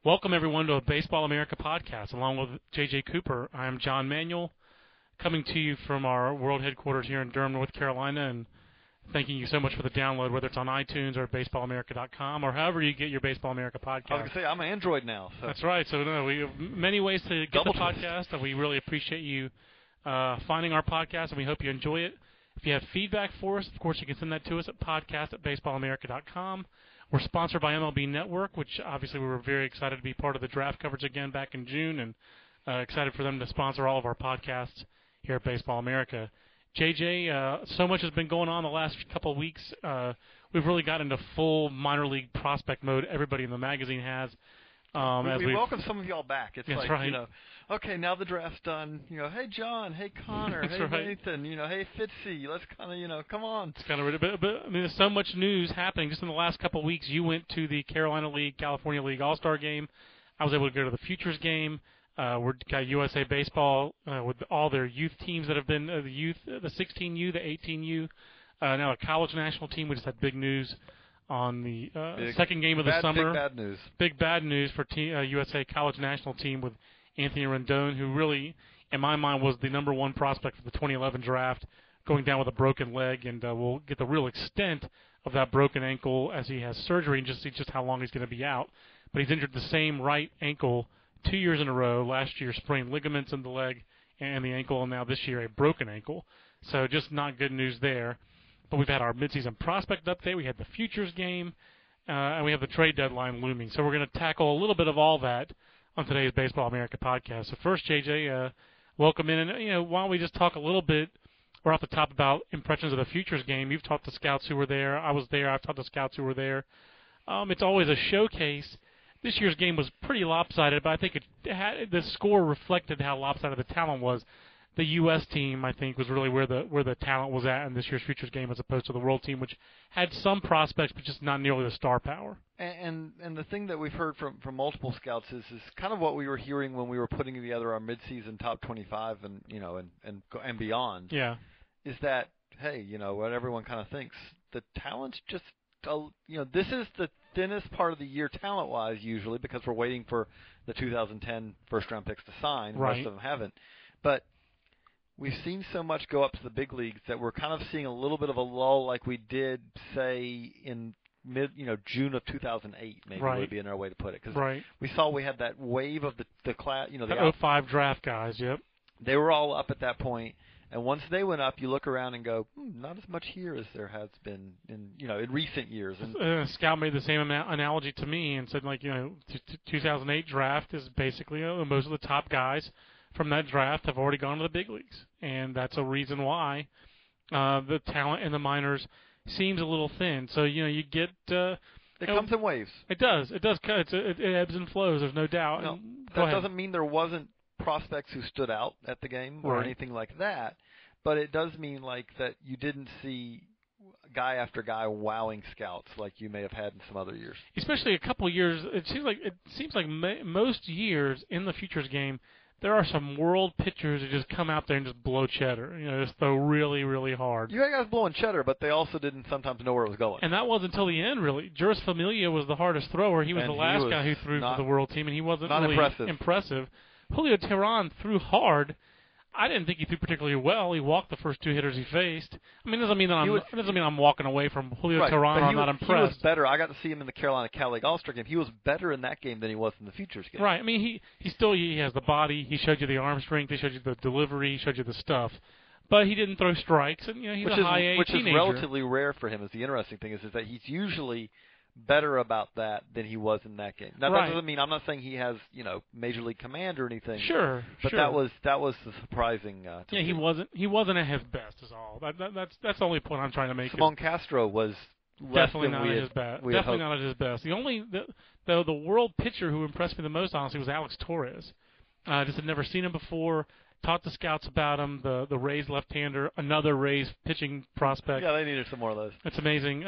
Welcome, everyone, to a Baseball America podcast. Along with J.J. Cooper, I am John Manuel, coming to you from our world headquarters here in Durham, North Carolina, and thanking you so much for the download, whether it's on iTunes or baseballamerica.com or however you get your Baseball America podcast. I was going to say, I'm an Android now. So. That's right. So we have many ways to get the podcast, and we really appreciate you finding our podcast, and we hope you enjoy it. If you have feedback for us, of course, you can send that to us at podcast@baseballamerica.com. We're sponsored by MLB Network, which obviously we were very excited to be part of the draft coverage again back in June, and excited for them to sponsor all of our podcasts here at Baseball America. JJ, so much has been going on the last couple of weeks. We've really got into full minor league prospect mode. Everybody in the magazine has. We welcome some of y'all back. It's That's like, right. Okay, now the draft's done. Hey, John. Hey, Connor. Hey, right. Nathan. Hey, Fitzy. Let's kind of, come on. It's kind of, but I mean, there's so much news happening just in the last couple of weeks. You went to the Carolina League, California League All-Star game. I was able to go to the Futures game. We've got USA Baseball with all their youth teams that have been the 16U, the 18U. Now a college national team. We just had big news on the second game of the summer. Big bad news. Big bad news for USA College National Team with Anthony Rendon, who really, in my mind, was the number one prospect for the 2011 draft, going down with a broken leg, and we'll get the real extent of that broken ankle as he has surgery and just see just how long he's going to be out. But he's injured the same right ankle 2 years in a row. Last year, sprained ligaments in the leg and the ankle, and now this year, a broken ankle. So just not good news there. But we've had our midseason prospect update. We had the Futures game, and we have the trade deadline looming. So we're going to tackle a little bit of all that on today's Baseball America podcast. So first, JJ, welcome in. And, why don't we just talk a little bit right off the top about impressions of the Futures game. You've talked to scouts who were there. I was there. I've talked to scouts who were there. It's always a showcase. This year's game was pretty lopsided, but I think the score reflected how lopsided the talent was. The U.S. team, I think, was really where the talent was at in this year's Futures game as opposed to the World team, which had some prospects, but just not nearly the star power. And the thing that we've heard from multiple scouts is kind of what we were hearing when we were putting together our midseason top 25 and beyond. Yeah. Is that, hey, what everyone kind of thinks, the talent's just, this is the thinnest part of the year talent-wise usually because we're waiting for the 2010 first-round picks to sign. Right. Most of them haven't. But we've seen so much go up to the big leagues that we're kind of seeing a little bit of a lull like we did, say, in June of 2008, maybe right. would be another way to put it. Because right. we had that wave of the class, the 05 draft guys, yep. They were all up at that point, and once they went up, you look around and go, not as much here as there has been in recent years. And a scout made the same analogy to me and said, 2008 draft is basically most of the top guys from that draft have already gone to the big leagues, and that's a reason why the talent in the minors seems a little thin. So you get it comes in waves. It does. It ebbs and flows. There's no doubt. No, that doesn't mean there wasn't prospects who stood out at the game or right. anything like that, but it does mean that you didn't see guy after guy wowing scouts like you may have had in some other years. Especially a couple of years. It seems like most years in the Futures game, there are some world pitchers who just come out there and just blow cheddar. Just throw really, really hard. You had guys blowing cheddar, but they also didn't sometimes know where it was going. And that was until the end, really. Juris Familia was the hardest thrower. He was the last guy who threw for the World team, and he wasn't really impressive. Julio Teheran threw hard. I didn't think he threw particularly well. He walked the first two hitters he faced. I mean, it doesn't mean I'm walking away from Julio Teheran. I'm not impressed. He was better. I got to see him in the Carolina Cal League All-Star game. He was better in that game than he was in the Futures game. Right. I mean, he has the body. He showed you the arm strength. He showed you the delivery. He showed you the stuff. But he didn't throw strikes. And he's a high A teenager. Which is relatively rare for him. Is the interesting thing is that he's usually better about that than he was in that game. Now, that doesn't mean I'm not saying he has major league command or anything. Sure, but that was the surprising. He wasn't at his best, is all. That's the only point I'm trying to make. Simon Castro was definitely not at his best. Definitely not at his best. The world pitcher who impressed me the most, honestly, was Alex Torres. Just had never seen him before. Taught the scouts about him. The Rays left-hander, another Rays pitching prospect. Yeah, they needed some more of those. That's amazing.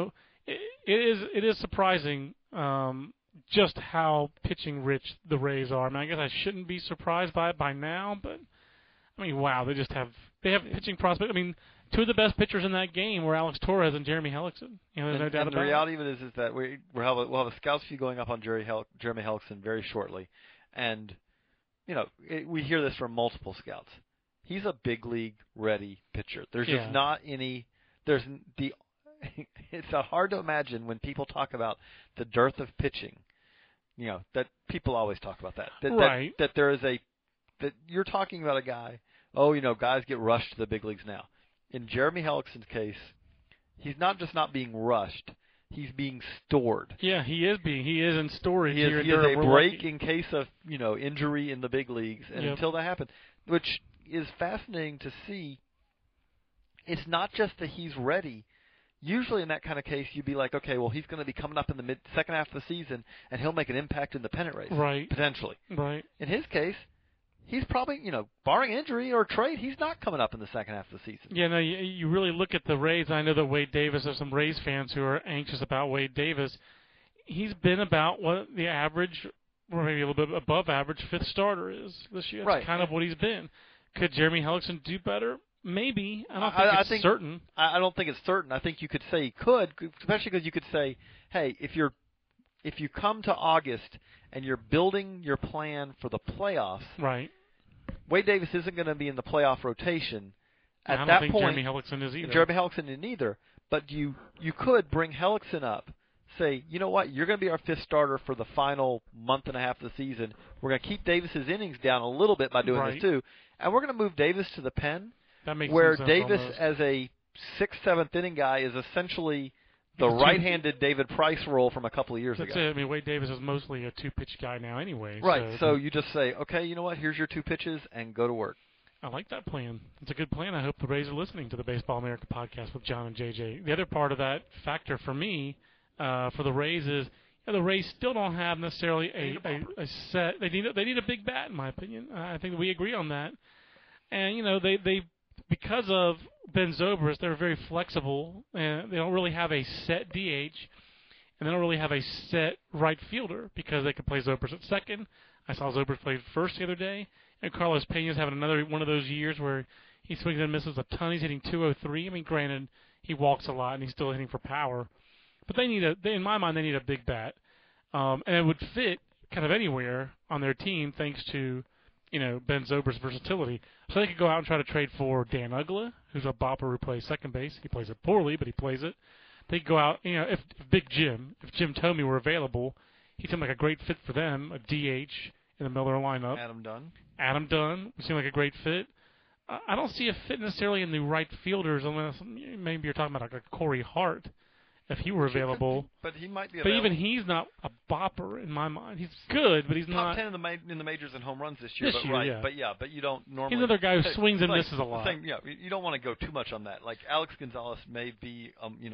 It is surprising just how pitching rich the Rays are. I mean, I guess I shouldn't be surprised by it by now, but I mean, wow, they have pitching prospects. I mean, two of the best pitchers in that game were Alex Torres and Jeremy Hellickson. You know, there's no doubt and about the reality of it is that we'll have a scouts view going up on Jeremy Hellickson very shortly, and you know we hear this from multiple scouts. He's a big league ready pitcher. There's just not any. There's the. It's hard to imagine when people talk about the dearth of pitching. You know that people always talk about that. Right. That there is that you're talking about a guy. Oh, you know, guys get rushed to the big leagues now. In Jeremy Hellickson's case, he's not just not being rushed; he's being stored. Yeah, he is in storage. He is a break in case of injury in the big leagues, and until that happens, which is fascinating to see. It's not just that he's ready. Usually in that kind of case, you'd be like, okay, well, he's going to be coming up in the second half of the season, and he'll make an impact in the pennant race, right? Potentially, right. In his case, he's probably, barring injury or trade, he's not coming up in the second half of the season. Yeah, no, you really look at the Rays. I know that Wade Davis, there's some Rays fans who are anxious about Wade Davis. He's been about what the average, or maybe a little bit above average, fifth starter is this year. That's right. kind of what he's been. Could Jeremy Hellickson do better? Maybe. I don't think it's certain. I don't think it's certain. I think you could say he could, especially because you could say, hey, if you come to August and you're building your plan for the playoffs, right? Wade Davis isn't going to be in the playoff rotation at I that don't think point. Jeremy Hellickson is either. Jeremy Hellickson isn't either. But you could bring Hellickson up. Say, you know what? You're going to be our fifth starter for the final month and a half of the season. We're going to keep Davis's innings down a little bit by doing this too, and we're going to move Davis to the pen. That makes where sense Davis, almost. as a sixth, seventh inning guy, is essentially the right-handed David Price role from a couple of years That's ago. it. I mean, Wade Davis is mostly a two-pitch guy now anyway. Right. So you just say, okay, you know what? Here's your two pitches, and go to work. I like that plan. It's a good plan. I hope the Rays are listening to the Baseball America podcast with John and JJ. The other part of that factor for me, for the Rays, is the Rays still don't have necessarily a set. They need a big bat, in my opinion. I think we agree on that. And they because of Ben Zobrist, they're very flexible, and they don't really have a set DH, and they don't really have a set right fielder because they can play Zobrist at second. I saw Zobrist play first the other day, and Carlos Pena's having another one of those years where he swings and misses a ton. He's hitting 203. I mean, granted, he walks a lot, and he's still hitting for power. But in my mind, they need a big bat, and it would fit kind of anywhere on their team thanks to Ben Zobrist's versatility. So they could go out and try to trade for Dan Uggla, who's a bopper who plays second base. He plays it poorly, but he plays it. They could go out, if Jim Thome were available, he seemed like a great fit for them, a DH in the Miller lineup. Adam Dunn would seem like a great fit. I don't see a fit necessarily in the right fielders unless maybe you're talking about like a Corey Hart. If he were available, but he might be. But even he's not a bopper in my mind. He's good, but he's top not 10 in the majors in home runs this year. But you don't normally. He's another guy who swings and misses a lot. You don't want to go too much on that. Like Alex Gonzalez may be,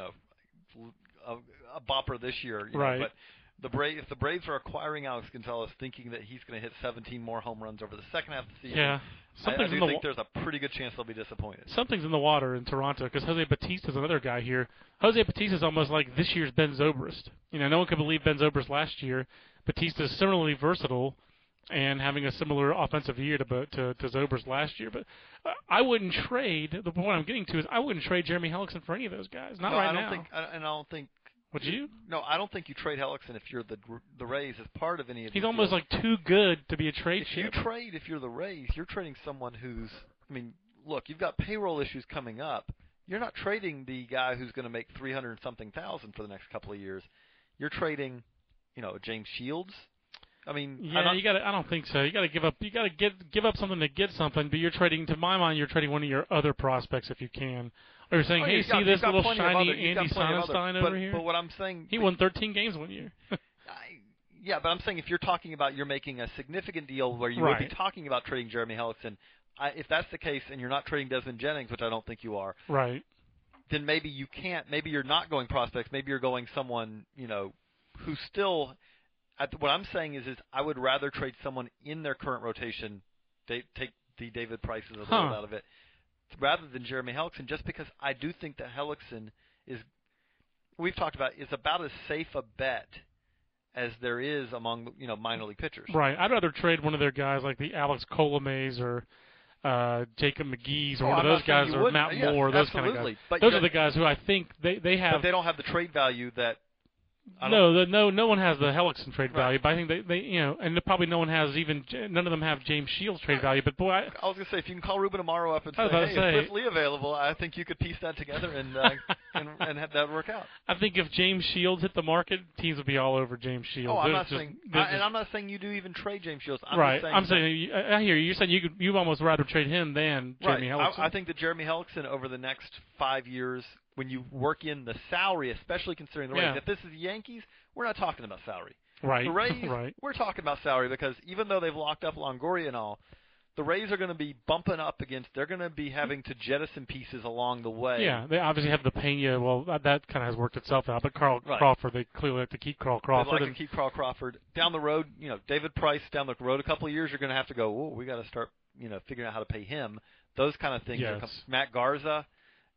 a bopper this year, right? But if the Braves are acquiring Alex Gonzalez, thinking that he's going to hit 17 more home runs over the second half of the season, yeah. I do think there's a pretty good chance they'll be disappointed. Something's in the water in Toronto because Jose Bautista's another guy here. Jose Bautista's almost like this year's Ben Zobrist. No one could believe Ben Zobrist last year. Bautista's similarly versatile and having a similar offensive year to Zobrist last year. But I wouldn't trade. The point I'm getting to is I wouldn't trade Jeremy Hellickson for any of those guys. Not right now. I don't think. Would you? No, I don't think you trade Hellickson if you're the Rays as part of any of. He's almost like too good to be a trade chip. If you're the Rays, you're trading someone who's. I mean, look, you've got payroll issues coming up. You're not trading the guy who's going to make $300-something thousand for the next couple of years. You're trading, James Shields. I mean, yeah, you got to. I don't think so. You got to give up. You got to give up something to get something. But you're trading, to my mind, you're trading one of your other prospects if you can. Or you're saying, hey, see this little shiny Andy Sonnenstein over here? But what I'm saying, he won 13 games one year. Yeah, but I'm saying if you're talking about you're making a significant deal where you would be talking about trading Jeremy Hellickson, if that's the case and you're not trading Desmond Jennings, which I don't think you are, right? Then maybe you can't. Maybe you're not going prospects. Maybe you're going someone who's still. What I'm saying is I would rather trade someone in their current rotation, take the David Prices of the world out of it, rather than Jeremy Hellickson, just because I do think that Hellickson is about as safe a bet as there is among minor league pitchers. Right. I'd rather trade one of their guys like the Alex Colomays or Jacob McGee's or Oh, one of I'm not those saying guys you or wouldn't. Matt Yes, Moore, those kind of absolutely. guys. But Those are the guys who I think they have. But they don't have the trade value that. No one has the Hellickson trade Right. value, but I think they and probably no one has none of them have James Shields trade value. But boy, I was gonna say if you can call Ruben Amaro up and I was say, about hey, to say- is Cliff Lee available? I think you could piece that together and have that work out. I think if James Shields hit the market, teams would be all over James Shields. Oh, I'm They're not just- saying, they're and I'm not saying you do even trade James Shields. I'm right. Just saying I'm saying I hear you. You're saying you'd almost rather trade him than Jeremy right. Hellickson. I think that Jeremy Hellickson over the next 5 years, when you work in the salary, especially considering the Rays, Yeah. if this is the Yankees, we're not talking about salary. Right. The Rays, right. we're talking about salary because even though they've locked up Longoria and all, the Rays are going to be bumping up against. They're going to be having to jettison pieces along the way. Yeah, they obviously have the Pena. Well, that kind of has worked itself out. But Carl Right. Crawford, they clearly have to keep Carl They'd Crawford. like and to keep Carl Crawford down the road. David Price down the road a couple of years. You're going to have to go. Oh, we got to start. Figuring out how to pay him. Those kind of things. Yes. Matt Garza.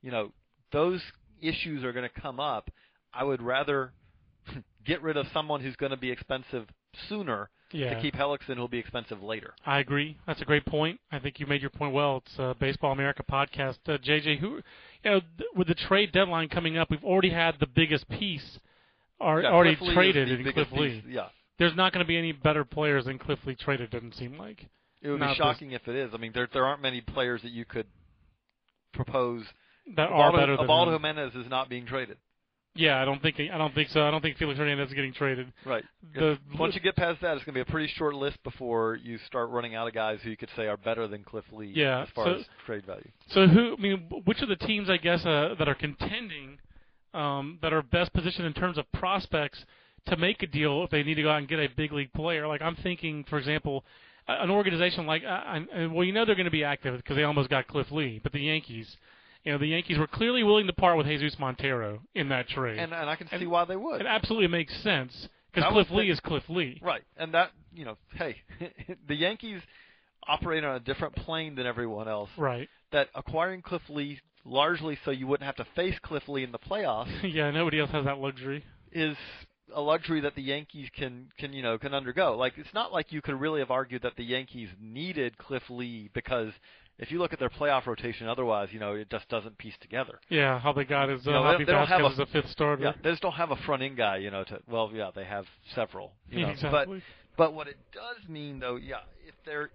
Those issues are going to come up. I would rather get rid of someone who's going to be expensive sooner yeah. to keep Hellickson who'll be expensive later. I agree. That's a great point. I think you made your point well. It's a Baseball America podcast. JJ, with the trade deadline coming up, we've already had the biggest piece already Cliff Lee traded is the in biggest Cliff Lee. piece. Yeah. There's not going to be any better players than Cliff Lee traded, doesn't seem like. It would be shocking if it is. I mean, there aren't many players that you could propose. That are better than Ubaldo him. Jimenez is not being traded. Yeah, I don't think so. I don't think Felix Hernandez is getting traded. Right. Once you get past that, it's going to be a pretty short list before you start running out of guys who you could say are better than Cliff Lee Yeah, as far as trade value. So which of the teams, I guess, that are contending, that are best positioned in terms of prospects to make a deal if they need to go out and get a big league player? Like I'm thinking, for example, an organization like, they're going to be active because they almost got Cliff Lee, but the Yankees. The Yankees were clearly willing to part with Jesus Montero in that trade. And I can see why they would. It absolutely makes sense because Cliff Lee is Cliff Lee. Right. And that, hey, the Yankees operate on a different plane than everyone else. Right. That acquiring Cliff Lee largely so you wouldn't have to face Cliff Lee in the playoffs. Yeah, nobody else has that luxury. Is a luxury that the Yankees can undergo. Like it's not like you could really have argued that the Yankees needed Cliff Lee because if you look at their playoff rotation, otherwise, it just doesn't piece together. Yeah, how they got is Javi Vasquez as a fifth starter. Yeah, they just don't have a front end guy, they have several. Exactly. But what it does mean, though, if there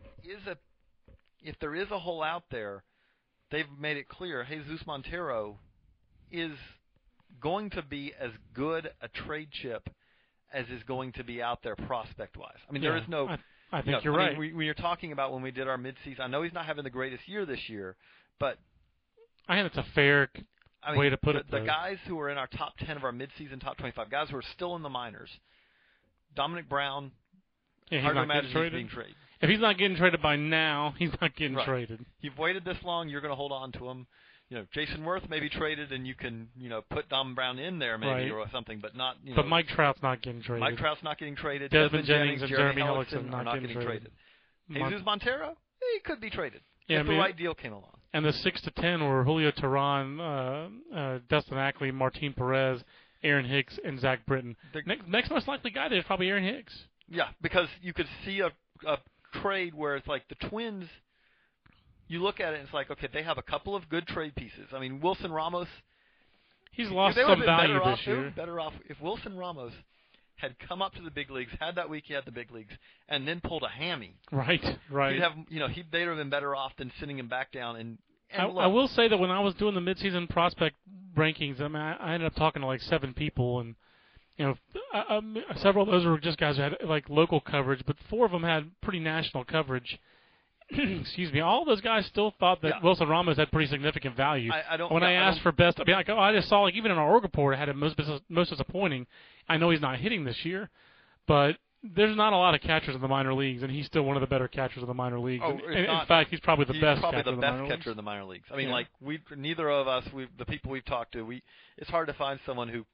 is a hole out there, they've made it clear Jesus Montero is going to be as good a trade chip as is going to be out there prospect-wise. I mean, there is no. I think you're right. When you're talking about when we did our midseason, I know he's not having the greatest year this year, but I think it's a fair way to put it. The guys who are in our top 10 of our midseason top 25 guys who are still in the minors, Dominic Brown, hard to imagine he's being traded. If he's not getting traded by now, he's not getting traded. You've waited this long, you're going to hold on to him. Jason Worth may be traded, and you can, put Dom Brown in there maybe or something, but not. But Mike Trout's not getting traded. Mike Trout's not getting traded. Desmond Jennings and Jeremy Hellickson Hellickson are not getting traded. Jesus Montero, he could be traded if the right deal came along. And the 6 to 10 were Julio Teheran, Dustin Ackley, Martin Perez, Aaron Hicks, and Zach Britton. Next most likely guy there is probably Aaron Hicks. Yeah, because you could see a trade where it's like the Twins. You look at it and it's like, okay, they have a couple of good trade pieces. I mean, Wilson Ramos. He's lost some value this year. They would be better off if Wilson Ramos had come up to the big leagues, had that week he had the big leagues, and then pulled a hammy. Right. They'd have been better off than sending him back down. And I will say that when I was doing the midseason prospect rankings, I mean, I ended up talking to like 7 people, and several of those were just guys who had like local coverage, but 4 of them had pretty national coverage. Excuse me. All those guys still thought that Wilson Ramos had pretty significant value. I asked for best, I just saw like even in our org report, it had him most disappointing. I know he's not hitting this year, but there's not a lot of catchers in the minor leagues, and he's still one of the better catchers in the minor leagues. In fact, he's probably the best catcher in the minor leagues. I mean, neither of us, the people we've talked to, it's hard to find someone who's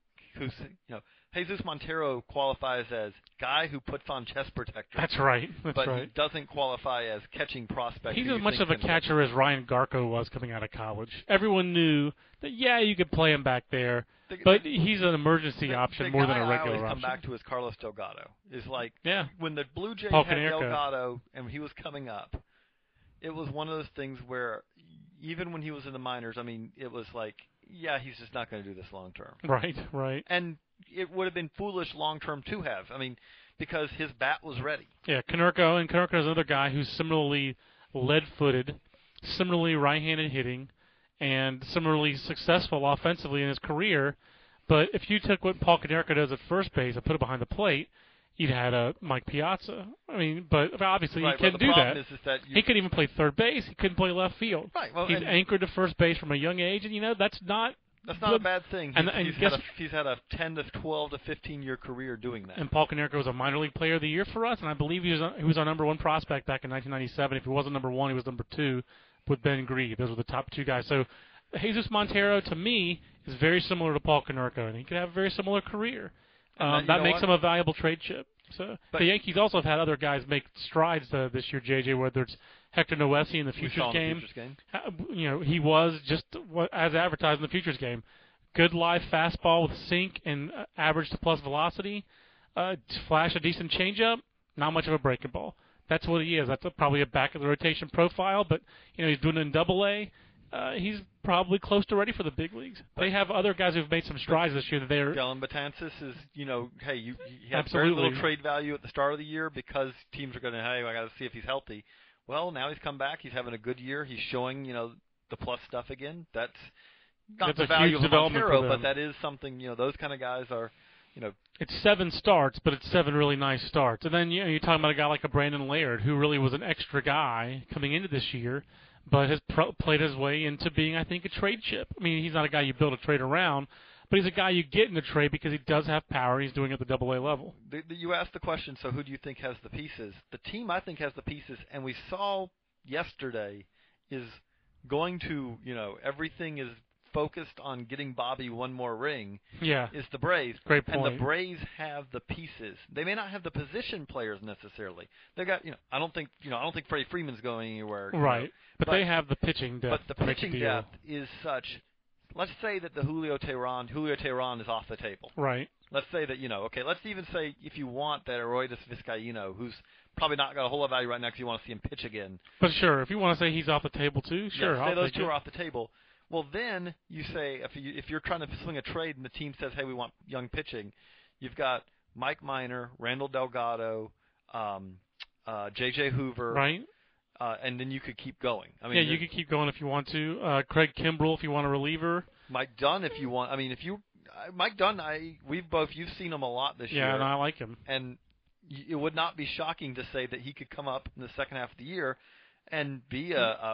Jesus Montero qualifies as guy who puts on chest protectors. That's right. But he doesn't qualify as catching prospect. He's as much of a catcher as Ryan Garco was coming out of college. Everyone knew that, you could play him back there, but he's an emergency option more than a regular option. I always come back to is Carlos Delgado. Is like when the Blue Jays Paul had Konerko. Delgado and he was coming up, it was one of those things where even when he was in the minors, I mean, it was like, yeah, he's just not going to do this long term. Right. And it would have been foolish long term to have. I mean, because his bat was ready. Yeah, Konerko is another guy who's similarly lead-footed, similarly right-handed hitting, and similarly successful offensively in his career. But if you took what Paul Konerko does at first base and put it behind the plate, you'd had a Mike Piazza. I mean, but obviously right, he couldn't do the that. problem is that He couldn't even play third base. He couldn't play left field. Right. Well, he's anchored to first base from a young age, and that's not. That's not a bad thing. He's had a 10 to 12 to 15-year career doing that. And Paul Konerko was a minor league player of the year for us, and I believe he was our number one prospect back in 1997. If he wasn't number one, he was number two with Ben Grieve. Those were the top two guys. So Jesus Montero, to me, is very similar to Paul Konerko, and he could have a very similar career. That makes him a valuable trade chip. So the Yankees also have had other guys make strides this year, JJ, whether it's Hector Noesi in the Futures game. He was just as advertised in the Futures game. Good live fastball with sink and average to plus velocity. Flash a decent changeup. Not much of a breaking ball. That's what he is. That's probably a back of the rotation profile, but he's doing it in Double-A. He's probably close to ready for the big leagues. They have other guys who've made some strides this year. That they're Dellin Betances is, he had absolutely very little trade value at the start of the year because teams are going to, I got to see if he's healthy. Well, now he's come back. He's having a good year. He's showing, the plus stuff again. That's not the value of Montero, but that is something, those kind of guys are, It's 7 starts, but it's 7 really nice starts. And then you're talking about a guy like a Brandon Laird, who really was an extra guy coming into this year, but has played his way into being, I think, a trade chip. I mean, he's not a guy you build a trade around, but he's a guy you get in a trade because he does have power. He's doing it at the Double-A level. You asked the question, so who do you think has the pieces? The team, I think, has the pieces, and we saw yesterday is going to, everything is focused on getting Bobby one more ring. Yeah. Is the Braves. Great point. And the Braves have the pieces. They may not have the position players necessarily. They got, I don't think Freddie Freeman's going anywhere. Right. But they have the pitching depth. But the pitching depth is such. Let's say that the Julio Teheran is off the table. Right. Let's say that, let's even say if you want that Aroldis Vizcaíno, who's probably not got a whole lot of value right now because you want to see him pitch again. But sure, if you want to say he's off the table too, sure. Yeah, say those two are off the table. Well, then you say if you're trying to swing a trade and the team says, hey, we want young pitching, you've got Mike Minor, Randall Delgado, J.J. Hoover. Right. And then you could keep going. I mean, yeah, you could keep going if you want to. Craig Kimbrell if you want a reliever. Mike Dunn if you want. I mean, Mike Dunn, you've seen him a lot this year. Yeah, and I like him. And it would not be shocking to say that he could come up in the second half of the year and be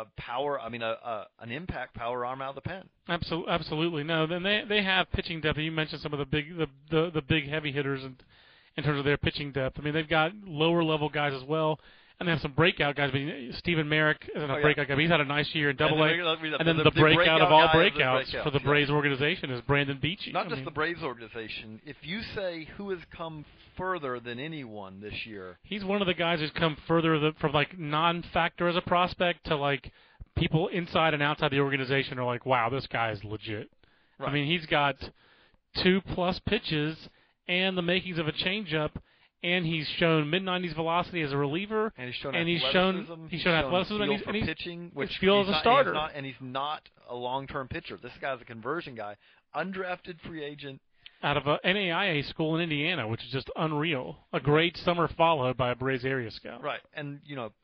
an impact power arm out of the pen. Absolutely. No, then they have pitching depth. You mentioned some of the big heavy hitters in terms of their pitching depth. I mean, they've got lower level guys as well. And they have some breakout guys. I mean, Stephen Merrick isn't a breakout guy, but he's had a nice year in Double-A. And then the breakout of all breakouts for the Braves organization is Brandon Beachy. Not just the Braves organization. If you say who has come further than anyone this year, he's one of the guys who's come further from like non-factor as a prospect to like people inside and outside the organization are like, wow, this guy is legit. Right. I mean, he's got 2+ pitches and the makings of a changeup. And he's shown mid-90s velocity as a reliever, and he's shown athleticism, and he's pitching, which feels as a starter. And he's not a long-term pitcher. This guy's a conversion guy, undrafted free agent out of an NAIA school in Indiana, which is just unreal. A great summer followed by a Braves area scout. Right, and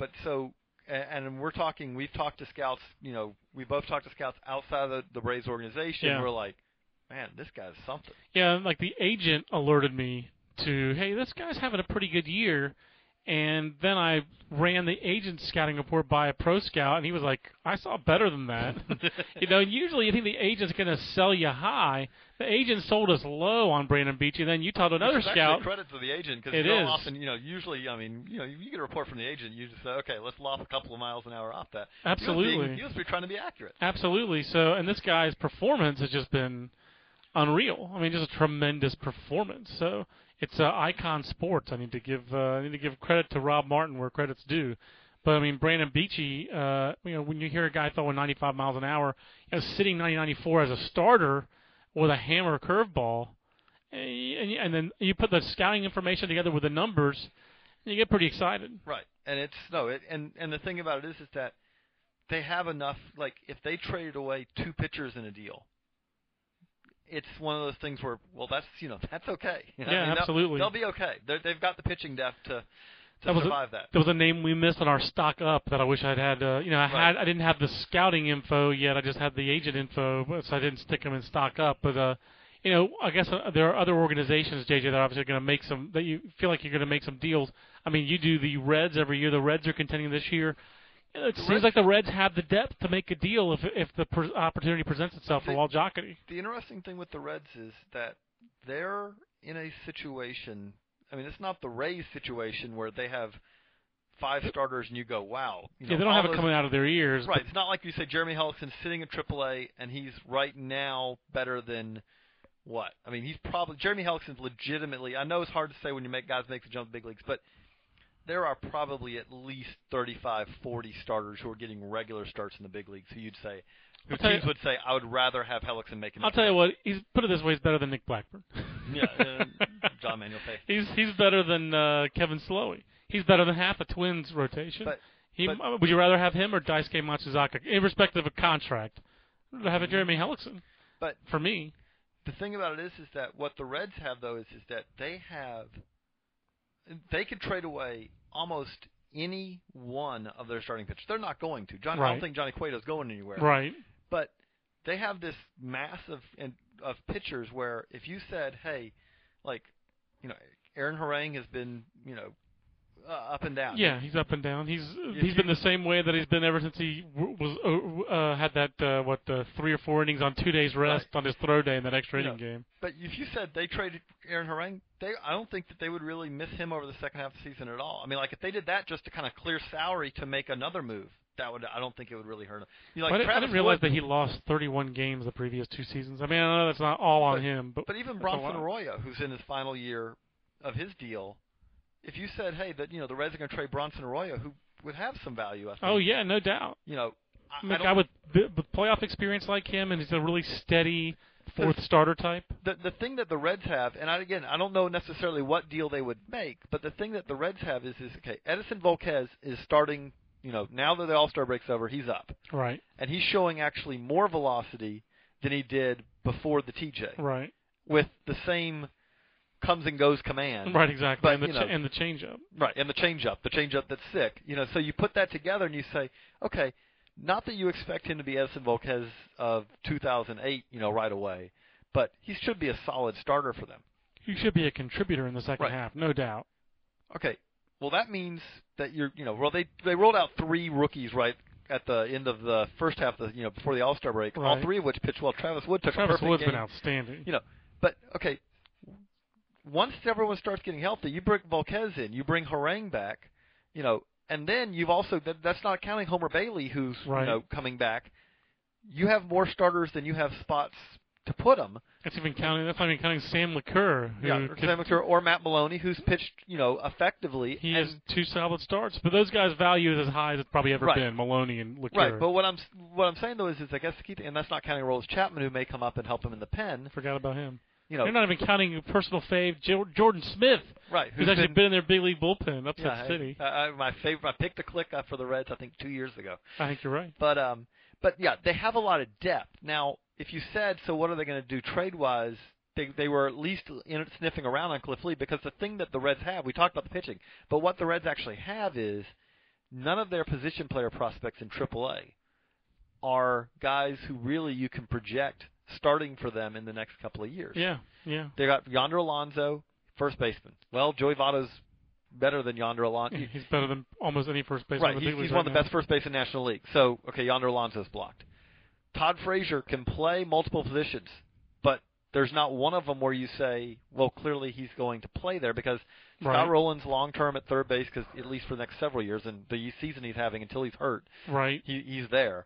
we've talked to scouts. We both talked to scouts outside of the Braves organization. Yeah. We're like, man, this guy's something. Yeah, like the agent alerted me to, hey, this guy's having a pretty good year. And then I ran the agent scouting report by a pro scout, and he was like, I saw better than that. Usually you think the agent's going to sell you high. The agent sold us low on Brandon Beachy. Then you told another scout. Credit to the agent because often, usually, you get a report from the agent, you just say, okay, let's lop a couple of miles an hour off that. Absolutely. He must be trying to be accurate. Absolutely. So, and this guy's performance has just been unreal. I mean, just a tremendous performance. So. It's Icon Sports. I need to give credit to Rob Martin where credit's due. But I mean, Brandon Beachy, when you hear a guy throwing 95 miles an hour, sitting 90-94 as a starter with a hammer curveball, and then you put the scouting information together with the numbers, and you get pretty excited. Right, and and the thing about it is that they have enough. Like if they traded away 2 pitchers in a deal, it's one of those things where, well, that's okay. Yeah, absolutely. They'll be okay. They've got the pitching depth to survive that. There was a name we missed on our stock up that I wish I'd had. I didn't have the scouting info yet. I just had the agent info, so I didn't stick them in stock up. But I guess there are other organizations, JJ, that are obviously going to make some. That you feel like you're going to make some deals. I mean, you do the Reds every year. The Reds are contending this year. It seems like the Reds have the depth to make a deal if the opportunity presents itself for Walt Jocketty. The interesting thing with the Reds is that they're in a situation. I mean, it's not the Rays situation where they have 5 starters and you go, wow. They don't have it coming out of their ears. Right. It's not like you say Jeremy Hellickson's sitting in AAA and he's right now better than what? I mean, Jeremy Hellickson's legitimately. I know it's hard to say when you make guys make the jump to big leagues, but there are probably at least 35, 40 starters who are getting regular starts in the big leagues who teams would say, I would rather have Hellickson make an. I'll tell you what, put it this way, he's better than Nick Blackburn. Yeah, John Manuel Pace. He's better than Kevin Slowey. He's better than half a Twins rotation. Would you rather have him or Daisuke Matsuzaka, irrespective of contract? I'd have Jeremy Hellickson. But for me, the thing about it is that what the Reds have though is that they could trade away almost any one of their starting pitchers. They're not going to. I don't think Johnny Cueto's going anywhere. Right. But they have this mass of pitchers where if you said, hey, Aaron Harang has been, up and down. Yeah, he's up and down. He's been the same way that he's been ever since he had that 3 or 4 innings on 2 days rest on his throw day in that extra inning game. But if you said they traded Aaron Harang, I don't think that they would really miss him over the second half of the season at all. I mean, if they did that just to kind of clear salary to make another move, I don't think it would really hurt him. I didn't realize that he lost 31 games the previous 2 seasons. I mean, I know that's not all on him, but even Bronson Arroyo, who's in his final year of his deal, if you said, hey, that the Reds are going to trade Bronson Arroyo, who would have some value, I think. Oh yeah, no doubt. A guy with playoff experience like him, and he's a really steady fourth starter type. The thing that the Reds have, and I don't know necessarily what deal they would make, but the thing that the Reds have is okay, Edison Volquez is starting. Now that the All-Star break's over, he's up. Right. And he's showing actually more velocity than he did before the TJ. Right. With the same comes and goes command. Right, exactly. But, and the changeup. Right, and the changeup that's sick. So you put that together and you say, okay, not that you expect him to be Edison Volquez of 2008, right away, but he should be a solid starter for them. He should be a contributor in the second half, no doubt. Okay. Well, that means that they rolled out 3 rookies right at the end of the first half of before the All-Star break, all 3 of which pitched well. Travis Wood took a perfect Wood's game. Been outstanding. But okay, once everyone starts getting healthy, you bring Volquez in, you bring Harang back, and then you've also that's not counting Homer Bailey who's coming back. You have more starters than you have spots to put them. That's not even counting Sam LeCur. Sam LeCur or Matt Maloney, who's pitched, effectively. He has 2 solid starts, but those guys' value is as high as it's probably ever been. Maloney and LeCur. Right, but what I'm saying though is I guess the key thing, and that's not counting Aroldis Chapman, who may come up and help him in the pen. Forgot about him. You're not even counting personal fave Jordan Smith, right? Who's actually been in their big league bullpen, Upset City. My favorite, I picked a click for the Reds, I think 2 years ago. I think you're right. But yeah, they have a lot of depth now. If you said, so what are they going to do trade-wise, they were at least sniffing around on Cliff Lee, because the thing that the Reds have, we talked about the pitching, but what the Reds actually have is none of their position player prospects in AAA are guys who really you can project starting for them in the next couple of years. Yeah. They got Yonder Alonso, first baseman. Well, Joey Votto's better than Yonder Alonso. He's better than almost any first baseman in the big leagues. He's one of the best first basemen in the National League. So, okay, Yonder Alonso's blocked. Todd Frazier can play multiple positions, but there's not one of them where you say, well, clearly he's going to play there, because Scott Rowland's long-term at third base, because at least for the next several years, and the season he's having until he's hurt, he's there.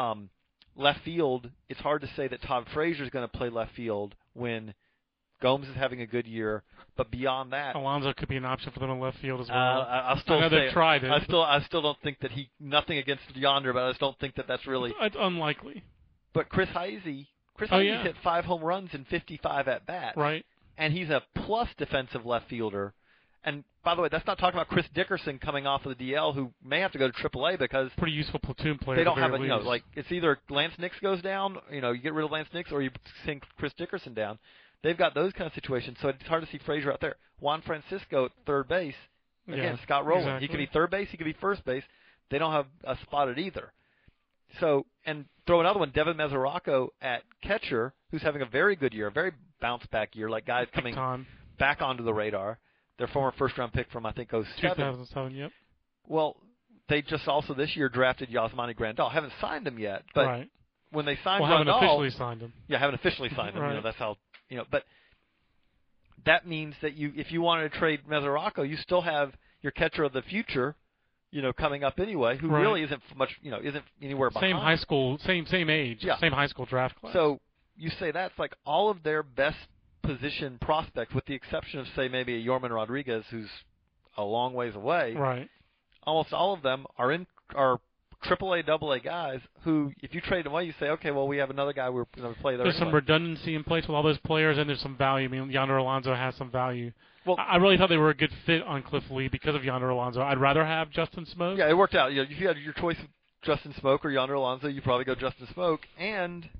Left field, it's hard to say that Todd Frazier is going to play left field when Gomes is having a good year, but beyond that, Alonso could be an option for them in left field as well. I'll still I know say they've tried it. I still don't think that nothing against Yonder, but I just don't think that that's really. It's unlikely. But Chris Heise hit 5 home runs in 55 at bats. Right. And he's a plus defensive left fielder. And by the way, that's not talking about Chris Dickerson coming off of the DL, who may have to go to AAA because pretty useful platoon player. they don't have least. like it's either Lance Nix goes down, you get rid of Lance Nix, or you send Chris Dickerson down. They've got those kind of situations, so it's hard to see Frazier out there. Juan Francisco at third base, again, Scott Rowland. Exactly. He could be third base, he could be first base. They don't have a spot at either. So, and throw another one, Devin Mesoraco at catcher, who's having a very good year, a very bounce-back year, like guys coming back onto the radar. Their former first-round pick from, I think, 2007. 2007, yep. Well, they just also this year drafted Yasmani Grandal. Haven't signed him yet, but when they signed Grandal... haven't officially signed him. Yeah, haven't officially signed him. Right. That's how... but that means that if you wanted to trade Mesoraco, you still have your catcher of the future, coming up anyway, who really isn't much, isn't anywhere behind. Same high school, same age, same high school draft class. So you say that's like all of their best position prospects, with the exception of, say, maybe a Yorman Rodriguez, who's a long ways away. Right. Almost all of them are AAA, AA guys who, if you trade them away, you say, okay, well, we have another guy we're going to play there. There's some redundancy in place with all those players, and there's some value. I mean, Yonder Alonso has some value. Well, I really thought they were a good fit on Cliff Lee because of Yonder Alonso. I'd rather have Justin Smoke. Yeah, it worked out. If you had your choice of Justin Smoke or Yonder Alonso, you probably go Justin Smoke, and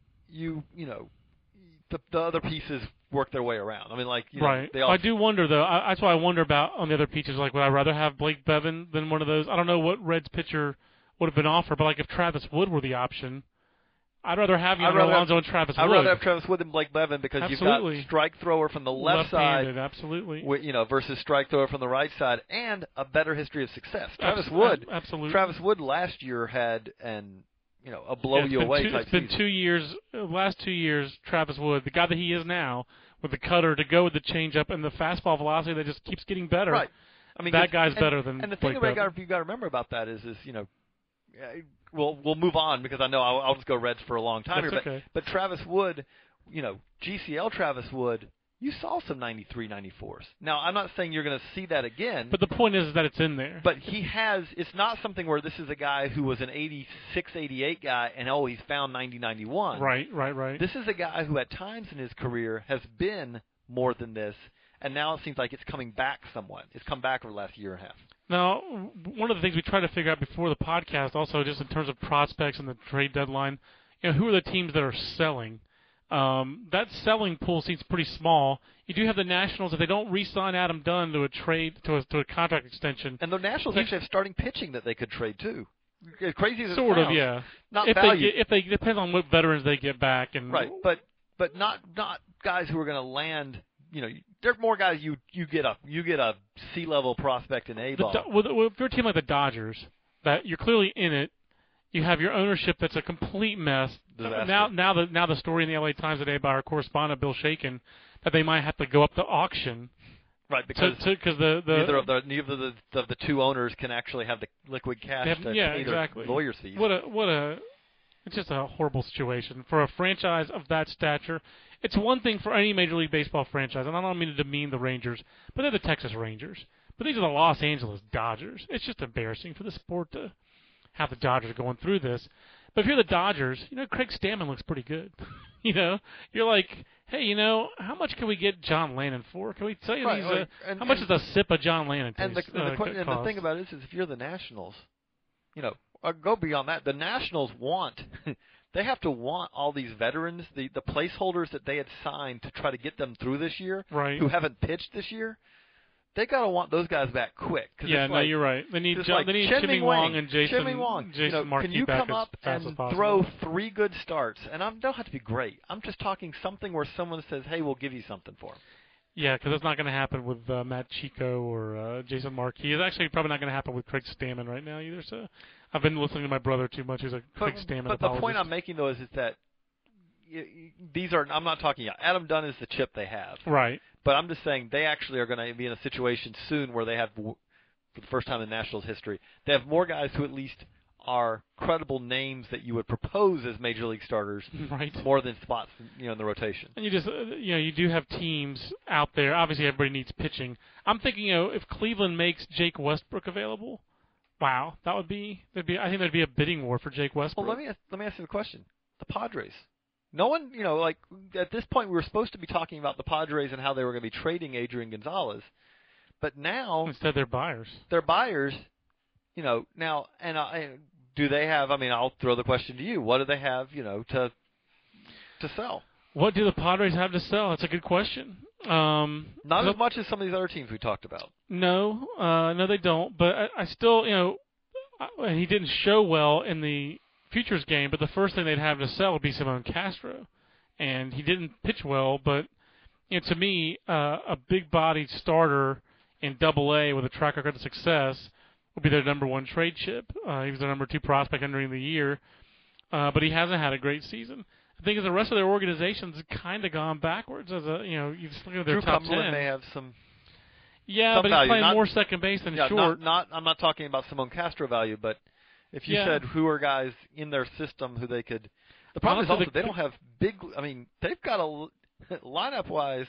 the other pieces work their way around. I mean, right. they all. I do wonder though. That's why I wonder about on the other pitchers. Like, would I rather have Blake Bevan than one of those? I don't know what Reds pitcher would have been offered, but like if Travis Wood were the option, I'd rather have Yonder Alonso and Travis Wood. I'd rather have Travis Wood than Blake Bevan because you've got strike thrower from the left side, absolutely, versus strike thrower from the right side, and a better history of success. Travis Wood last year had a blow you away type season. It's been 2 years, last 2 years, Travis Wood, the guy that he is now, with the cutter to go with the changeup and the fastball velocity that just keeps getting better. Right. I mean, that guy's better than. And the thing about you got to remember about that is we'll move on because I know I'll just go Reds for a long time That's here. Okay. But Travis Wood, GCL Travis Wood, you saw some 93, 94s. Now, I'm not saying you're going to see that again. But the point is that it's in there. But it's not something where this is a guy who was an 86, 88 guy and he's found 90, 91. Right. This is a guy who at times in his career has been more than this, and now it seems like it's coming back somewhat. It's come back over the last year and a half. Now, one of the things we tried to figure out before the podcast, also just in terms of prospects and the trade deadline, who are the teams that are selling? That selling pool seems pretty small. You do have the Nationals. If they don't re-sign Adam Dunn to a trade to a contract extension, and the Nationals actually have starting pitching that they could trade too. As crazy as it sort sounds, of, yeah. Not if value. they depends on what veterans they get back, and right, but not guys who are going to land. There are more guys you get a C-level prospect in A-ball. If you're a team like the Dodgers, that you're clearly in it. You have your ownership that's a complete mess. Disaster. Now the story in the LA Times today by our correspondent Bill Shaken that they might have to go up to auction. Right, because neither of the two owners can actually have the liquid cash to pay their lawyers' fees. It's just a horrible situation for a franchise of that stature. It's one thing for any Major League Baseball franchise, and I don't mean to demean the Rangers, but they're the Texas Rangers. But these are the Los Angeles Dodgers. It's just embarrassing for the sport to have the Dodgers going through this. But if you're the Dodgers, Craig Stammen looks pretty good. You're like, hey, how much can we get John Lannon for? Can we tell you how much does a sip of John Lannon taste? And the thing about it is if you're the Nationals, go beyond that. The Nationals they have to want all these veterans, the placeholders that they had signed to try to get them through this year, right, who haven't pitched this year. They gotta want those guys back quick. Yeah, no, you're right. They need Chien-Ming Wang and Jason Markey can you back come up as and fast as throw possible. 3 good starts? And I don't have to be great. I'm just talking something where someone says, "Hey, we'll give you something for him." Yeah, because it's not going to happen with Matt Chico or Jason Markey. It's actually probably not going to happen with Craig Stammen right now either. So I've been listening to my brother too much. He's a Craig Stammen But apologist. The point I'm making, though, is that these are – I'm not talking – Adam Dunn is the chip they have. Right. But I'm just saying they actually are going to be in a situation soon where they have, for the first time in Nationals history, they have more guys who at least are credible names that you would propose as major league starters, right, more than spots in the rotation. And you just you do have teams out there. Obviously, everybody needs pitching. I'm thinking if Cleveland makes Jake Westbrook available, wow, I think there'd be a bidding war for Jake Westbrook. Well, let me ask you the question: the Padres. No one, at this point, we were supposed to be talking about the Padres and how they were going to be trading Adrian Gonzalez. But now Instead, they're buyers. they're buyers. Now, and do they have? I mean, I'll throw the question to you. What do they have? To sell. What do the Padres have to sell? That's a good question. Not as much as some of these other teams we talked about. No, they don't. But I still, he didn't show well in the Futures game. But the first thing they'd have to sell would be Simon Castro, and he didn't pitch well. But to me, a big-bodied starter in Double-A with a track record of success would be their number one trade chip. He was their number 2 prospect entering the year, but he hasn't had a great season. I think the rest of their organization's kind of gone backwards. You just look at their Drew top Cumberland 10. may have some. Yeah, some but value. he's playing Not, more second base than yeah, short. I'm not talking about Simon Castro value, but if you said who are guys in their system who they could. The problem is also they don't have big. I mean, they've got a lineup-wise.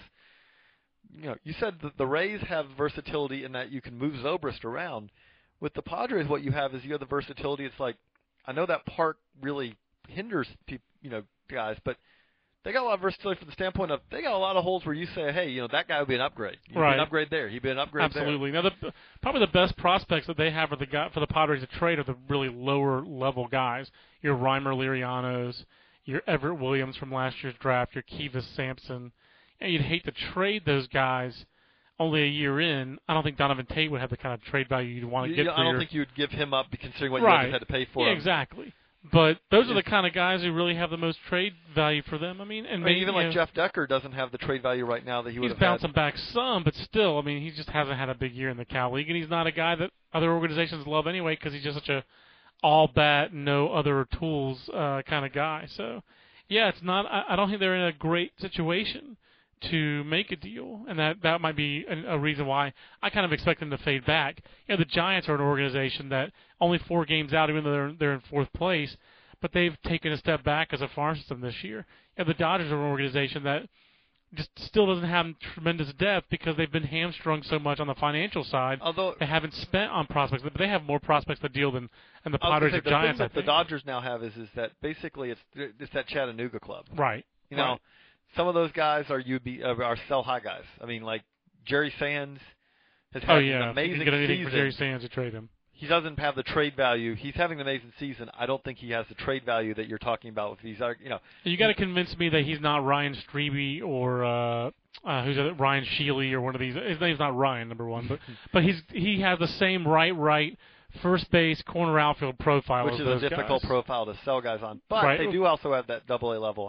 You said that the Rays have versatility in that you can move Zobrist around. With the Padres, what you have is you have the versatility. It's like, I know that part really hinders guys, but they got a lot of versatility from the standpoint of they got a lot of holes where you say, hey, that guy would be an upgrade. He'd be an upgrade there. He'd be an upgrade Absolutely. there. Now, probably the best prospects that they have for the Padres to trade are the really lower level guys. Your Reimer Lirianos, your Everett Williams from last year's draft, your Kivas Sampson. And you'd hate to trade those guys only a year in. I don't think Donovan Tate would have the kind of trade value you'd want to get for I don't think you'd give him up considering what you had to pay for him. him. Exactly. But those are the kind of guys who really have the most trade value for them. I mean, even like Jeff Decker doesn't have the trade value right now that he would have had. He's bouncing back some, but still, I mean, he just hasn't had a big year in the Cal League, and he's not a guy that other organizations love anyway because he's just such a all-bat, no other tools kind of guy. So, yeah, it's not. I don't think they're in a great situation to make a deal, and that might be a reason why I kind of expect them to fade back. The Giants are an organization that only 4 games out, even though they're in 4th place, but they've taken a step back as a farm system this year. The Dodgers are an organization that just still doesn't have tremendous depth because they've been hamstrung so much on the financial side. Although they haven't spent on prospects, but they have more prospects to deal than the Padres or Giants. The thing that the Dodgers now have is that basically it's that Chattanooga club, right? Right. Some of those guys are sell high guys. I mean, like Jerry Sands has had an amazing season. You can get anything season. for Jerry Sands to trade him. He doesn't have the trade value. He's having an amazing season. I don't think he has the trade value that you're talking about. If he's, you got to convince me that he's not Ryan Strebe or who's it, Ryan Sheely or one of these. His name's not Ryan, number one, but he has the same right first base corner outfield profile, which as is those a difficult guys. profile to sell guys on. But they do also have that Double-A level.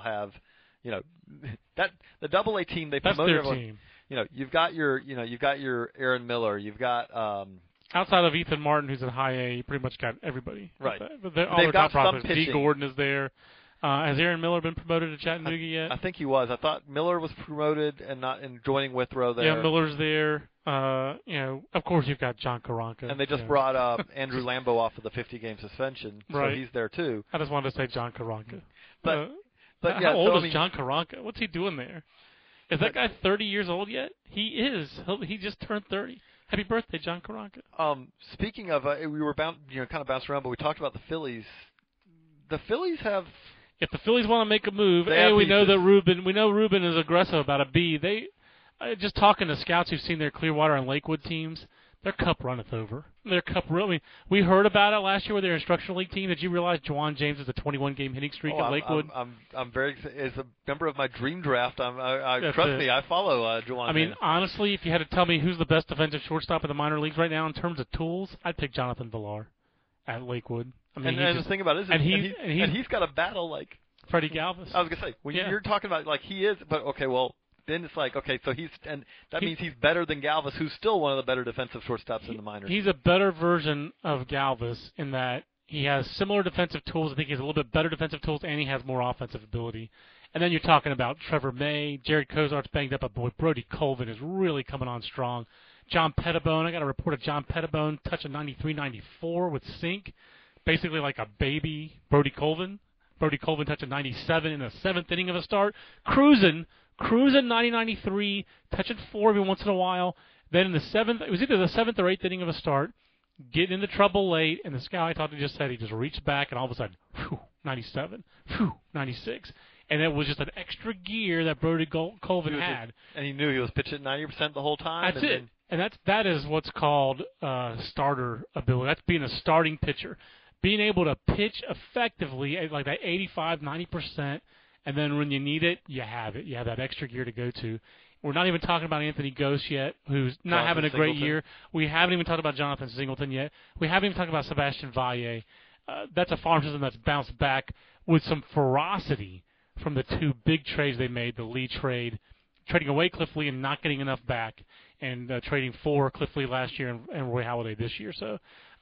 That the Double-A team they That's promoted their everyone. team. You've got your Aaron Miller. You've got. Outside of Ethan Martin, who's in high A, you pretty much got everybody. Right. But all they've their got top some prospects. pitching. D. Gordon is there. Has Aaron Miller been promoted to Chattanooga yet? I think he was. I thought Miller was promoted and joining Withrow there. Yeah, Miller's there. Of course you've got John Karanka. And they just brought Andrew Lambeau off of the 50-game suspension, so right. he's there too. I just wanted to say John Karanka. But how old is John Karanka? What's he doing there? Is that guy 30 years old yet? He is. He just turned 30. Happy birthday, John Karanka. Speaking of, we were kind of bounced around, but we talked about the Phillies. The Phillies have. If the Phillies want to make a move, we know that Ruben is aggressive about a B. Just talking to scouts who've seen their Clearwater and Lakewood teams, their cup runneth over. Their cup really. We heard about it last year with their instructional league team. Did you realize Juwan James is a 21-game hitting streak at Lakewood? I'm very as a member of my dream draft. Trust me, I follow Juwan. I mean, honestly, if you had to tell me who's the best defensive shortstop in the minor leagues right now in terms of tools, I'd pick Jonathan Villar at Lakewood. I mean, and the thing about it is, he's got a battle like Freddie Galvis. I was gonna say when you're talking about like he is, but okay, well. Then it's like, okay, so that means he's better than Galvis, who's still one of the better defensive shortstops in the minors. He's a better version of Galvis in that he has similar defensive tools. I think he has a little bit better defensive tools, and he has more offensive ability. And then you're talking about Trevor May, Jared Kozart's banged up, but boy, Brody Colvin is really coming on strong. John Pettibone, I got a report of John Pettibone touching 93-94 with Sync, basically like a baby Brody Colvin. Brody Colvin touching 97 in the 7th inning of a start, cruising 90-93, touching 4 every once in a while. Then in the 7th, it was either the 7th or 8th inning of a start, getting into trouble late, and the scout I talked to just said he just reached back, and all of a sudden, 97, 96. And it was just an extra gear that Brody Colvin had. And he knew he was pitching 90% the whole time. That's it. And that is what's called starter ability. That's being a starting pitcher. Being able to pitch effectively at like that 85, 90%, and then when you need it, you have it. You have that extra gear to go to. We're not even talking about Anthony Gose yet, who's not having a great year. We haven't even talked about Jonathan Singleton yet. We haven't even talked about Sebastian Valle. That's a farm system that's bounced back with some ferocity from the two big trades they made, the Lee trade, trading away Cliff Lee and not getting enough back, and trading for Cliff Lee last year and Roy Halladay this year. So,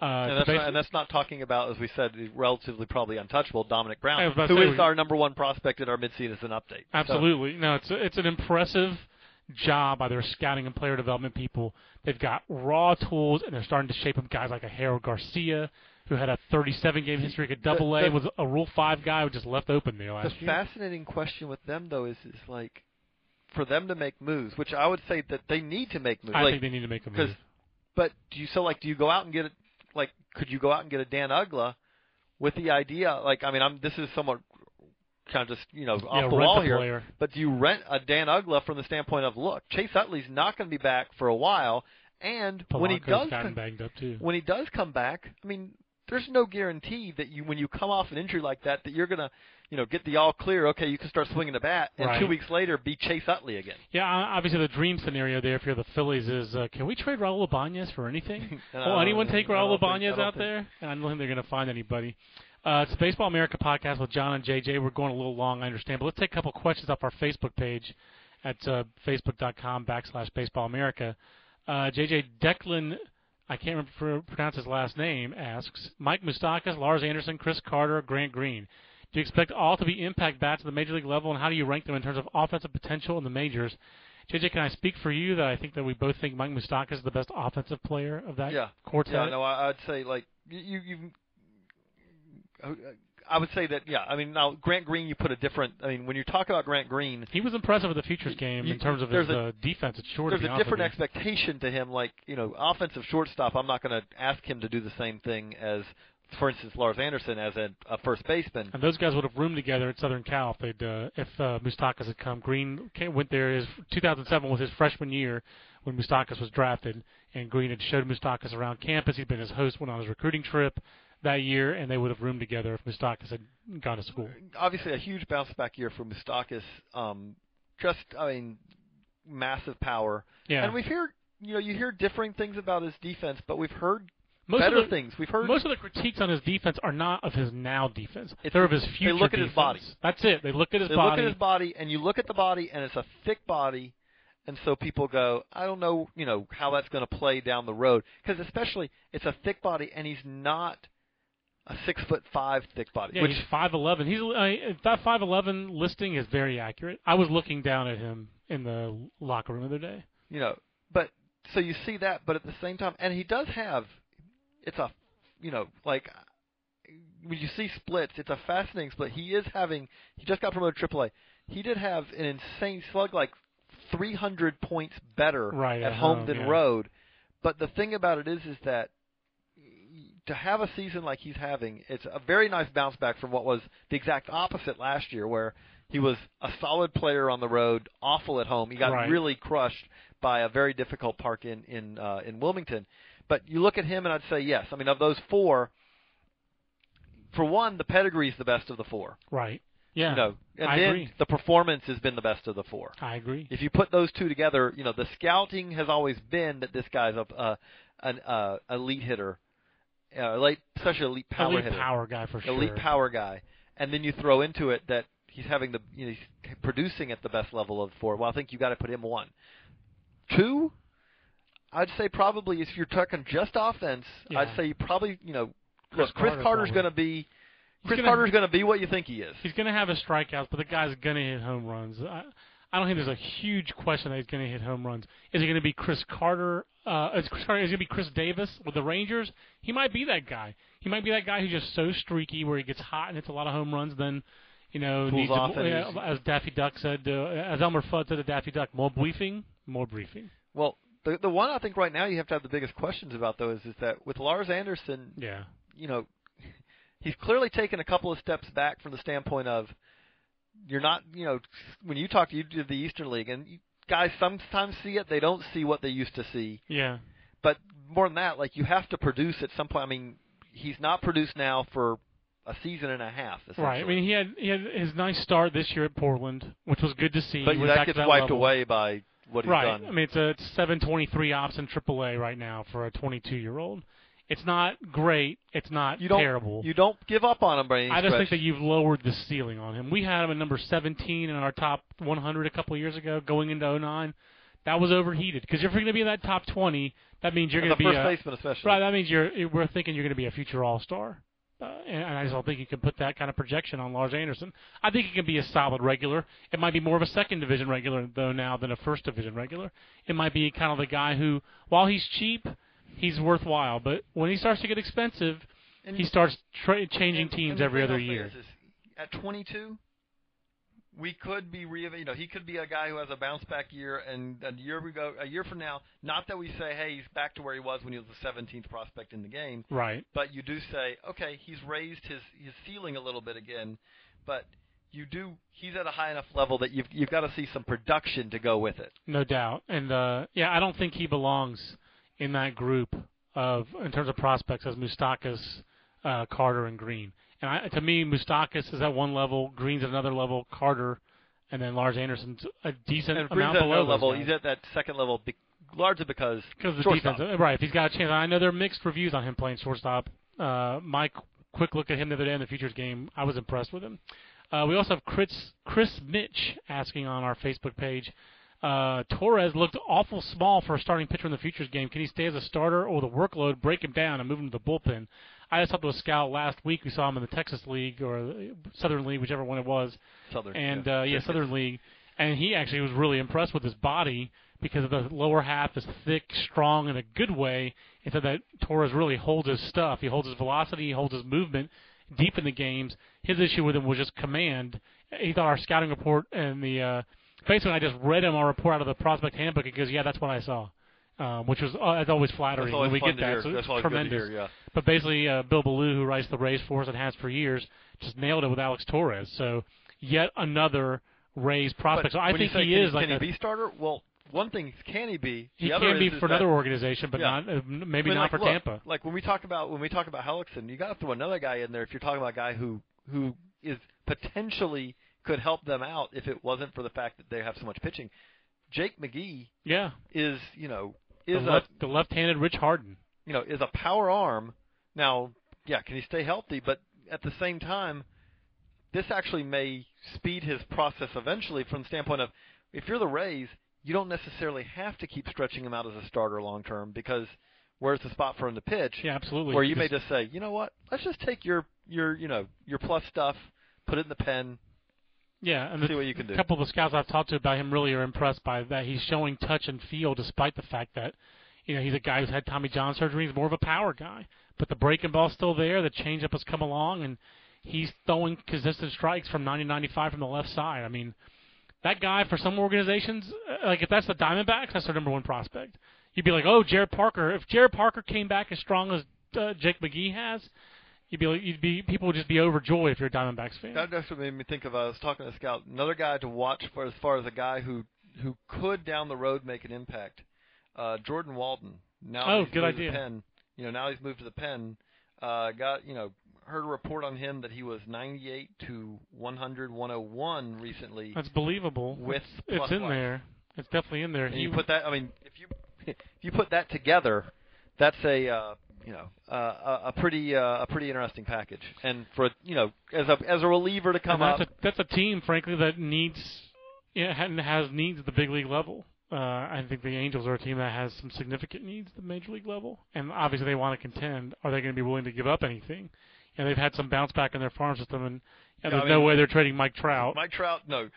and that's not talking about, as we said, relatively probably untouchable Dominic Brown, who is our number one prospect at our midseason update. Absolutely. So. No, it's an impressive job by their scouting and player development people. They've got raw tools, and they're starting to shape up guys like a Harold Garcia, who had a 37-game history at Double-A, was a Rule 5 guy who just left open there last year. The fascinating question with them, though, is like, for them to make moves, which I would say that they need to make moves. I think they need to make a move. But do you go out and get could you go out and get a Dan Uggla with the idea, this is somewhat kind of just, off the wall here, player. But do you rent a Dan Uggla from the standpoint of, look, Chase Utley's not going to be back for a while, and when he does banged up too. When he does come back, there's no guarantee that when you come off an injury like that you're going to, get the all clear, okay, you can start swinging the bat, and right. 2 weeks later be Chase Utley again. Yeah, obviously the dream scenario there if you're the Phillies is, can we trade Raul Ibanez for anything? Will anyone take Raul Ibanez out there? I don't think they're going to find anybody. It's the Baseball America podcast with John and JJ. We're going a little long, I understand, but let's take a couple questions off our Facebook page at facebook.com/Baseball America. JJ Declan, I can't pronounce his last name, asks, Mike Moustakas, Lars Anderson, Chris Carter, Grant Green. Do you expect all to be impact bats at the major league level, and how do you rank them in terms of offensive potential in the majors? JJ, can I speak for you that I think that we both think Mike Moustakas is the best offensive player of that quartet? Yeah, no, I'd say, I would say that, now Grant Green, you put a different, when you talk about Grant Green. He was impressive at the Futures game in terms of his defense. It's short. There's a different expectation to him, offensive shortstop, I'm not going to ask him to do the same thing as, for instance, Lars Anderson as a first baseman. And those guys would have roomed together at Southern Cal if Moustakas had come. Green went there. 2007 was his freshman year when Moustakas was drafted, and Green had showed Moustakas around campus. He'd been his host, went on his recruiting trip that year, and they would have roomed together if Moustakas had gone to school. Obviously, a huge bounce-back year for Moustakas. Massive power. Yeah. And we've heard, you hear differing things about his defense, but we've heard better things. We've heard most of the critiques on his defense are not of his now defense. They're of his future. They look defense. at his body. That's it. They look at his body. They look at his body, and you look at the body, and it's a thick body, and so people go, I don't know, how that's going to play down the road, because especially it's a thick body, and he's not a 6'5" thick body. Yeah, he's 5'11". That 5'11" listing is very accurate. I was looking down at him in the locker room the other day. But so you see that, but at the same time, and he does have. It's a, when you see splits, it's a fascinating split. He just got promoted to AAA. He did have an insane slug, 300 points better at home than road. But the thing about it is that to have a season like he's having, it's a very nice bounce back from what was the exact opposite last year, where he was a solid player on the road, awful at home. He got really crushed by a very difficult park in Wilmington. But you look at him, and I'd say yes. Of those four, for one, the pedigree is the best of the four. Right. Yeah. And then agree. The performance has been the best of the four. I agree. If you put those two together, the scouting has always been that this guy's an elite hitter, especially elite power hitter. Elite power guy for sure. Elite power guy, and then you throw into it that he's having he's producing at the best level of the four. Well, I think you got to put him one. Two. I'd say probably if you're talking just offense, I'd say you probably, Chris Carter's going to be Carter's going to be what you think he is. He's going to have his strikeouts, but the guy's going to hit home runs. I don't think there's a huge question that he's going to hit home runs. Is he going to be Chris Carter? Is he going to be Chris Davis with the Rangers? He might be that guy. He might be that guy who's just so streaky where he gets hot and hits a lot of home runs, then needs as Daffy Duck said, as Elmer Fudd said to Daffy Duck, more briefing. Well, the one I think right now you have to have the biggest questions about, though, is that with Lars Anderson, he's clearly taken a couple of steps back from the standpoint of you're not, when you did the Eastern League, and guys sometimes see it. They don't see what they used to see. Yeah. But more than that, like, you have to produce at some point. I mean, he's not produced now for a season and a half, essentially. Right. I mean, he had his nice start this year at Portland, which was good to see. But He went that back to gets wiped level. away by what he's Right. done. I mean, it's 723 ops in AAA right now for a 22-year-old. It's not great. It's not terrible. You don't give up on him by any I just stretch. think that you've lowered the ceiling on him. We had him at number 17 in our top 100 a couple of years ago, going into 09. That was overheated because if you're going to be in that top 20, that means you're going to be first baseman, especially. Right. That means we're thinking you're going to be a future All-Star. And I just don't think you can put that kind of projection on Lars Anderson. I think he can be a solid regular. It might be more of a second division regular, though, now than a first division regular. It might be kind of the guy who, while he's cheap, he's worthwhile. But when he starts to get expensive, he starts changing teams every other year. At 22, we could be he could be a guy who has a bounce back year, and a year from now, not that we say, hey, he's back to where he was when he was the 17th prospect in the game. Right. But you do say, okay, he's raised his ceiling a little bit again, but he's at a high enough level that you've got to see some production to go with it. No doubt. And I don't think he belongs in that group in terms of prospects as Moustakas, Carter, and Green. And to me, Moustakas is at one level, Green's at another level, Carter, and then Lars Anderson's a decent amount below those level. guys. He's at that second level largely because of the shortstop. defense. Right, if he's got a chance. I know there are mixed reviews on him playing shortstop. My quick look at him the other day in the Futures game, I was impressed with him. We also have Chris Mitch asking on our Facebook page, Torres looked awful small for a starting pitcher in the Futures game. Can he stay as a starter, or will the workload break him down and move him to the bullpen? I just talked to a scout last week. We saw him in the Texas League or Southern League, whichever one it was. Southern. And Southern League. And he actually was really impressed with his body because of the lower half is thick, strong in a good way. And said that Torres really holds his stuff. He holds his velocity. He holds his movement deep in the games. His issue with him was just command. He thought our scouting report and basically I just read him our report out of the prospect handbook. He goes, yeah, that's what I saw. Which was that's always flattering when we get that. So it's tremendous. Yeah. But basically, Bill Ballou, who writes the Rays for us and has for years, just nailed it with Alex Torres. So yet another Rays prospect. So I think he is like can he be starter? Well, one thing can he be? He can be for another organization, but not maybe not for Tampa. Like when we talk about Hellickson, you got to throw another guy in there if you're talking about a guy who is potentially could help them out if it wasn't for the fact that they have so much pitching. Jake McGee is the left-handed Rich Harden. Is a power arm. Now, can he stay healthy? But at the same time, this actually may speed his process eventually from the standpoint of if you're the Rays, you don't necessarily have to keep stretching him out as a starter long term because where's the spot for him to pitch? Yeah, absolutely. Where you may just say, you know what, let's just take your plus stuff, put it in the pen. Yeah, and see what you can do. A couple of the scouts I've talked to about him really are impressed by that. He's showing touch and feel despite the fact that he's a guy who's had Tommy John surgery. He's more of a power guy. But the breaking ball's still there. The changeup has come along, and he's throwing consistent strikes from 90-95 from the left side. I mean, that guy, for some organizations, like if that's the Diamondbacks, that's their number one prospect. You'd be like, oh, Jared Parker. If Jared Parker came back as strong as Jake McGee has, people would just be overjoyed if you're a Diamondbacks fan. That actually made me think of, I was talking to a scout, another guy to watch for as far as a guy who could down the road make an impact. Jordan Walden. Now good idea. The pen. Now he's moved to the pen. Heard a report on him that he was 98 to 100, 101 recently. That's believable. It's in there. It's definitely in there. And you put that. I mean, if you put that together, that's a pretty interesting package. And for as a reliever to come up, that's a team, frankly, that has needs at the big league level. I think the Angels are a team that has some significant needs at the major league level, and obviously they want to contend. Are they going to be willing to give up anything? And they've had some bounce back in their farm system, and there's no way they're trading Mike Trout. Mike Trout, no.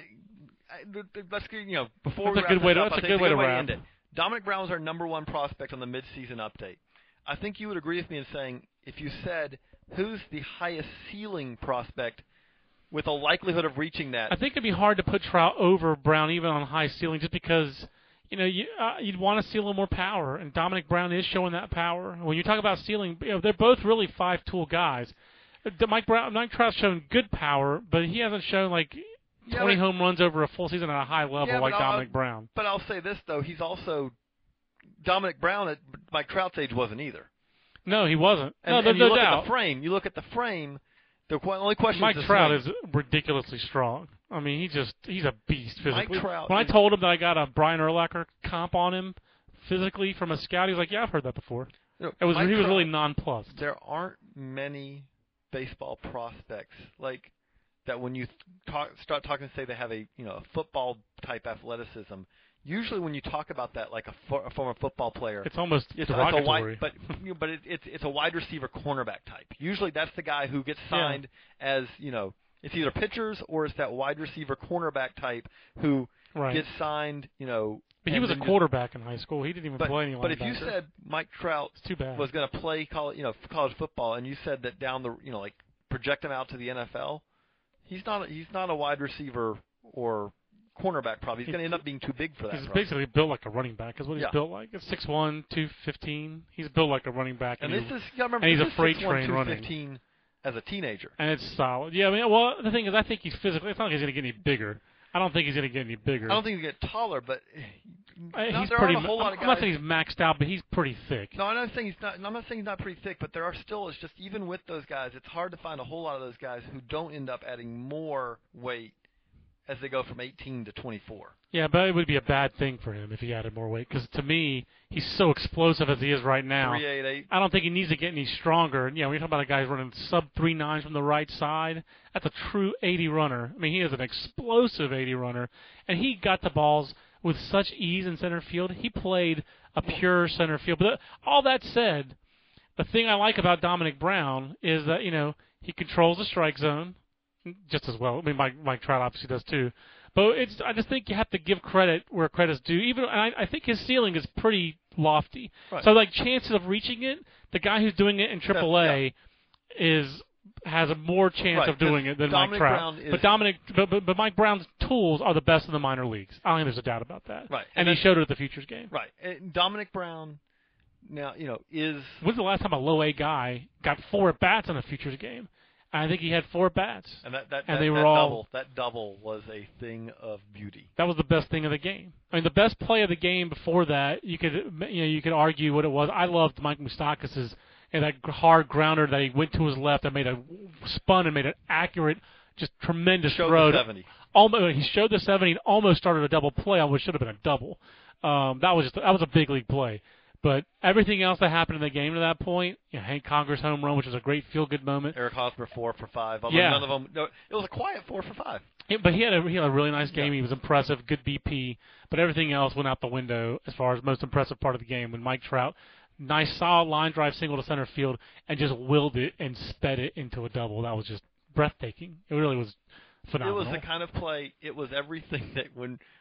Let's before that's a good way to wrap. Dominic Brown was our number one prospect on the midseason update. I think you would agree with me in saying if you said who's the highest ceiling prospect with a likelihood of reaching that. I think it'd be hard to put Trout over Brown even on high ceiling just because you'd want to see a little more power, and Dominic Brown is showing that power. When you talk about ceiling, they're both really five-tool guys. Mike Trout's shown good power, but he hasn't shown 20 home runs over a full season at a high level like Dominic Brown. But I'll say this, though. He's also Dominic Brown at Mike Trout's age wasn't either. No, he wasn't. And, there's no doubt. You look at the frame. The only question Mike Trout is ridiculously strong. I mean, he's a beast physically. Mike Trout when I told him that I got a Brian Urlacher comp on him physically from a scout, he was like, "Yeah, I've heard that before." He was really nonplussed. There aren't many baseball prospects like that. When you start talking, say they have a football type athleticism. Usually, when you talk about that, like a former football player, it's almost derogatory. It's a wide receiver cornerback type. Usually, that's the guy who gets signed as it's either pitchers or it's that wide receiver cornerback type who gets signed. But he was a quarterback in high school. He didn't even play any linebacker. But if you said Mike Trout was going to play college football, and you said that down the like project him out to the NFL, he's not a wide receiver or cornerback probably. He's going to end up being too big for that. He's basically built like a running back is what he's built like. It's 6'1", 215. He's built like a running back. And he's a freight train running. As a teenager. And it's solid. Yeah, I mean, well, the thing is, I think he's physically, it's not like he's going to get any bigger. I don't think he's going to get any bigger. I don't think he's going to get taller, but he's pretty. I'm not saying he's maxed out, but he's pretty thick. No, I'm not saying he's not pretty thick, but there are still. It's just even with those guys, it's hard to find a whole lot of those guys who don't end up adding more weight as they go from 18 to 24. Yeah, but it would be a bad thing for him if he added more weight, because to me, he's so explosive as he is right now. 3.88. I don't think he needs to get any stronger. When you're talking about a guy who's running sub 3.9s from the right side, that's a true 80 runner. I mean, he is an explosive 80 runner, and he got the balls with such ease in center field. He played a pure center field. But all that said, the thing I like about Dominic Brown is that, he controls the strike zone just as well. I mean, Mike Trout obviously does too. But I just think you have to give credit where credit's due. I think his ceiling is pretty lofty. Right. So, chances of reaching it, the guy who's doing it in AAA has a more chance of doing it than Mike Trout. But Mike Brown's tools are the best in the minor leagues. I don't think there's a doubt about that. Right. And he showed it at the Futures game. Right. And Dominic Brown now, is... When's the last time a low A guy got 4 at-bats in a Futures game? I think he had 4 at-bats. And they were all... That double was a thing of beauty. That was the best thing of the game. I mean, the best play of the game before that, you could argue what it was. I loved Mike Moustakas' and that hard grounder that he went to his left and made an accurate, just tremendous throw. The 70. He showed the 70 and almost started a double play on what should have been a double. That was a big league play. But everything else that happened in the game to that point, Hank Conger's home run, which was a great feel-good moment. Eric Hosmer 4 for 5. Although none of them. No, it was a quiet 4 for 5. Yeah, but he had a really nice game. He was impressive, good BP. But everything else went out the window as far as most impressive part of the game when Mike Trout, nice solid line drive single to center field, and just willed it and sped it into a double. That was just breathtaking. It really was phenomenal. It was the kind of play. It was everything that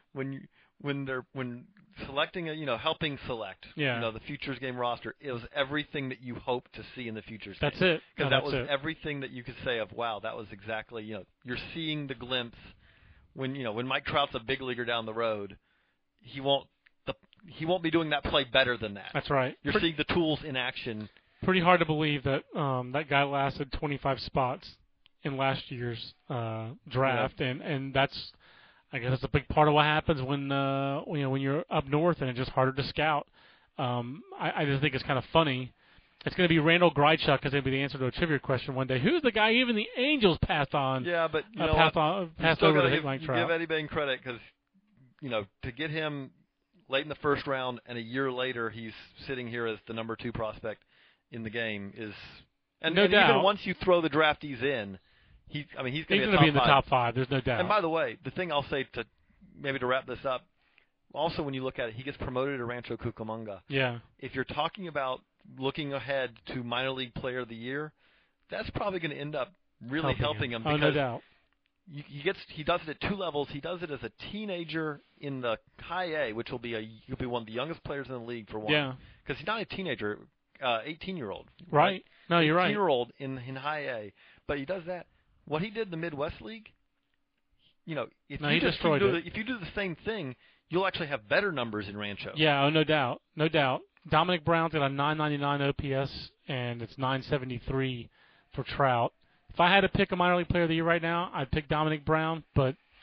when selecting helping select the Futures game roster, it was everything that you hope to see in the Futures game. That's it. Because that was everything that you could say of, wow, that was exactly, you're seeing the glimpse when Mike Trout's a big leaguer down the road, he won't be doing that play better than that. That's right. You're seeing the tools in action. Pretty hard to believe that that guy lasted 25 spots in last year's draft, and that's, I guess, that's a big part of what happens when when you're up north and it's just harder to scout. I just think it's kind of funny. It's going to be Randall Grichuk is going to be the answer to a trivia question one day. Who's the guy even the Angels passed on? Yeah, but passed over to hit Mike Trout. Give Eddie Bain credit because to get him late in the first round and a year later he's sitting here as the number 2 prospect in the game is no doubt. Even once you throw the draftees in. He's going to be in the top 5. There's no doubt. And by the way, the thing I'll say to wrap this up, also when you look at it, he gets promoted to Rancho Cucamonga. Yeah. If you're talking about looking ahead to minor league player of the year, that's probably going to end up really helping him because no doubt. He does it at 2 levels. He does it as a teenager in the high A, which he'll be one of the youngest players in the league for one. Yeah. Because he's not a teenager, 18-year-old. Right. No, you're right. 18-year-old in high A, but he does that. What he did in the Midwest League, if you do the same thing, you'll actually have better numbers in Rancho. Yeah, no doubt. No doubt. Dominic Brown's got a 999 OPS, and it's 973 for Trout. If I had to pick a minor league player of the year right now, I'd pick Dominic Brown, but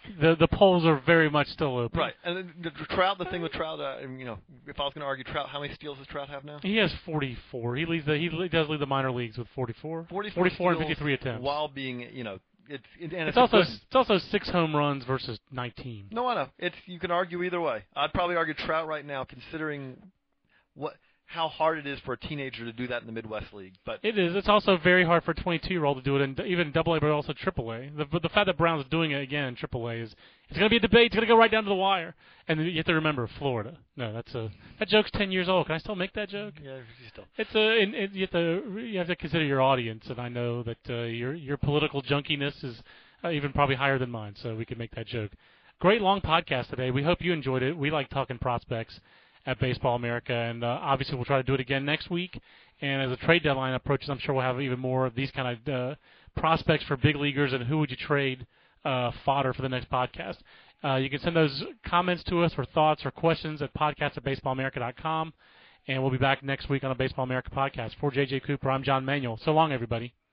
the polls are very much still open. Right, and then the thing with Trout, if I was going to argue Trout, how many steals does Trout have now? He has 44. He does lead the minor leagues with 44. 44 and 53 attempts. While being, it's also 6 home runs versus 19. No, I know. You can argue either way. I'd probably argue Trout right now, considering how hard it is for a teenager to do that in the Midwest League. But it is. It's also very hard for a 22-year-old to do it in even AA, but also AAA. The fact that Brown's doing it again in AAA it's going to be a debate. It's going to go right down to the wire. And you have to remember Florida. No, that joke's 10 years old. Can I still make that joke? Yeah, still. You have to consider your audience, and I know that your political junkiness is even probably higher than mine, so we can make that joke. Great long podcast today. We hope you enjoyed it. We like talking prospects at Baseball America, and obviously we'll try to do it again next week. And as the trade deadline approaches, I'm sure we'll have even more of these kind of prospects for big leaguers and who would you trade fodder for the next podcast. You can send those comments to us or thoughts or questions at podcast@baseballamerica.com, and we'll be back next week on a Baseball America podcast. For J.J. Cooper, I'm John Manuel. So long, everybody.